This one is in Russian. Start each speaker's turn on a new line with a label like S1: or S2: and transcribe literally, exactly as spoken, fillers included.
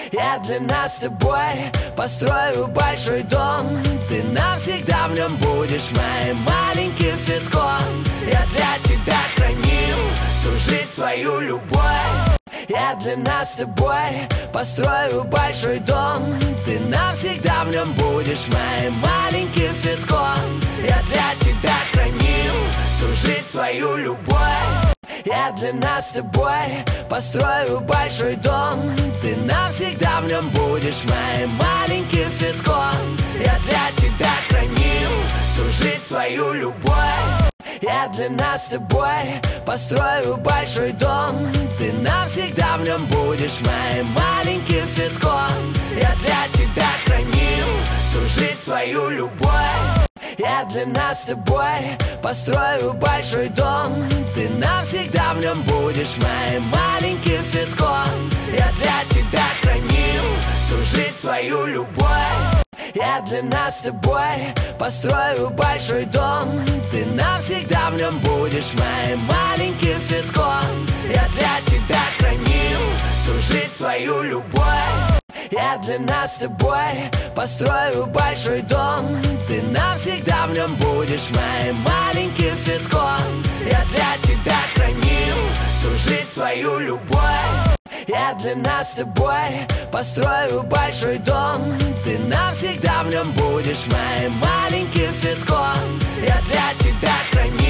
S1: Я для нас с тобой построю большой дом. Ты навсегда в нем будешь моим маленьким цветком. Я для тебя хранил всю жизнь свою любовь. Я для нас с тобой построю большой дом. Ты навсегда в нем будешь моим маленьким цветком. Я для тебя хранил всю жизнь свою любовь. Я для нас с тобой построю большой дом. Ты навсегда в нем будешь моим маленьким цветком. Я для тебя хранил всю жизнь свою любовь. Я для нас с тобой построю большой дом. Ты навсегда в нем будешь моим маленьким цветком. Я для тебя хранил всю жизнь свою любовь. Я для нас с тобой построю большой дом. Ты навсегда в нем будешь моим маленьким цветком. Я для тебя хранил всю жизнь свою любовь. Я для нас с тобой построю большой дом. Ты навсегда в нем будешь моим маленьким цветком. Я для тебя хранил всю жизнь свою любовь. Я для нас с тобой построю большой дом. Ты навсегда в нем будешь моим маленьким цветком. Я для тебя хранил всю жизнь свою любовь. Я для нас с тобой построю большой дом. Ты навсегда в нем будешь моим маленьким цветком. Я для тебя хранил